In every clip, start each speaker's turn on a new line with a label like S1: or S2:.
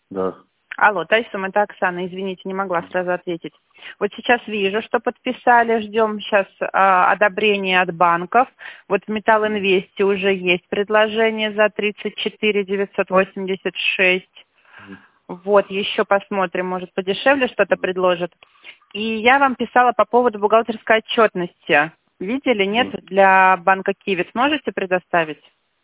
S1: Да.
S2: Алло, Тайсум, это Оксана, извините, не могла сразу ответить. Вот сейчас вижу, что подписали, ждем сейчас одобрения от банков. Вот в Металлинвесте уже есть предложение за 34 986. Вот, еще посмотрим, может, подешевле что-то предложат. И я вам писала по поводу бухгалтерской отчетности. Видели, нет, для банка Киви сможете предоставить?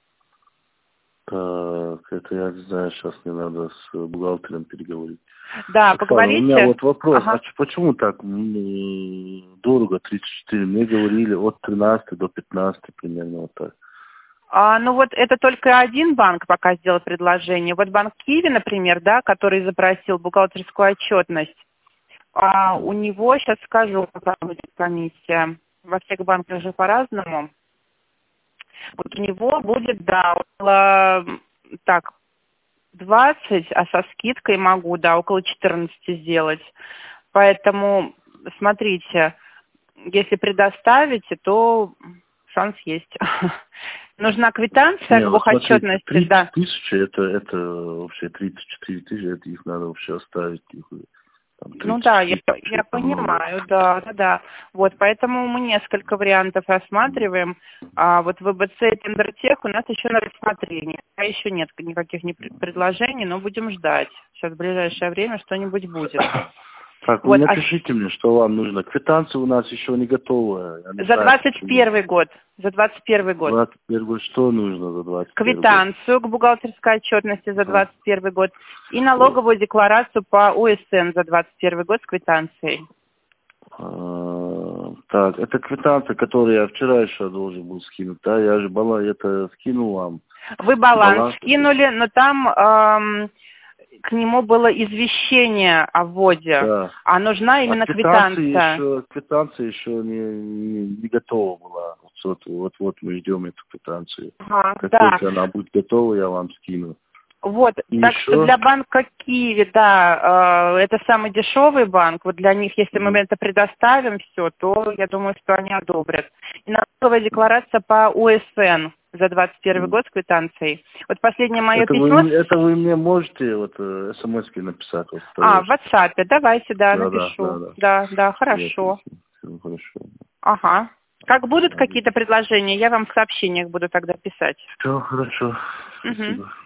S1: Так, это я не знаю, сейчас мне надо с бухгалтером переговорить.
S2: Да,
S1: Оксана,
S2: поговорите.
S1: у меня вот вопрос,
S2: Ага.
S1: почему так дорого 34? Мне говорили от 13 до 15 примерно вот так.
S2: Ну вот это только один банк пока сделал предложение. Вот банк Киви, например, да, который запросил бухгалтерскую отчетность, у него, сейчас скажу, какая будет комиссия. Во всех банках же по-разному. Вот у него будет, да, около, так, 20, а со скидкой могу, да, около 14 сделать. Поэтому, смотрите, если предоставите, то шанс есть. Нужна квитанция
S1: Не,
S2: к
S1: вот смотрите,
S2: бухотчетности,
S1: 30
S2: да.
S1: тысяч, это вообще 34 тысячи, это их надо вообще оставить. Там,
S2: Ну да, я
S1: 34 тысячи, это много.
S2: понимаю, да. Вот, поэтому мы несколько вариантов рассматриваем. А вот ВБЦ и Тендертех у нас еще на рассмотрении. А еще нет никаких предложений, но будем ждать. Сейчас в ближайшее время что-нибудь будет.
S1: Так, вы
S2: Вот,
S1: напишите мне, что вам нужно. Квитанция у нас еще не готовая. Я не
S2: за
S1: знаю,
S2: 21 год. За 21 год.
S1: 21 год, что нужно за 21 год?
S2: Квитанцию к бухгалтерской отчетности за 21 год и налоговую декларацию по УСН за 21 год с квитанцией.
S1: Так, это квитанция, которую я вчера еще должен был скинуть, да? Я же это скинул вам.
S2: Вы баланс скинули, но там к нему было извещение о вводе,
S1: Да.
S2: а нужна именно квитанция.
S1: Квитанция еще не готова была. Вот мы ждем эту квитанцию. Как только она будет готова, я вам скину.
S2: Вот,
S1: И
S2: так
S1: еще?
S2: что для банка Киви, да, это самый дешевый банк. Вот для них, если мы это предоставим все, то я думаю, что они одобрят. И налоговая декларация по УСН за 21 год с квитанцией. Вот последнее мое письмо...
S1: Это вы мне можете смс-ки написать? Вот,
S2: в WhatsApp. Давайте, напишу. Да, хорошо.
S1: Все хорошо.
S2: Ага. Как будут какие-то предложения, я вам в сообщениях буду тогда писать.
S1: Все хорошо. Спасибо.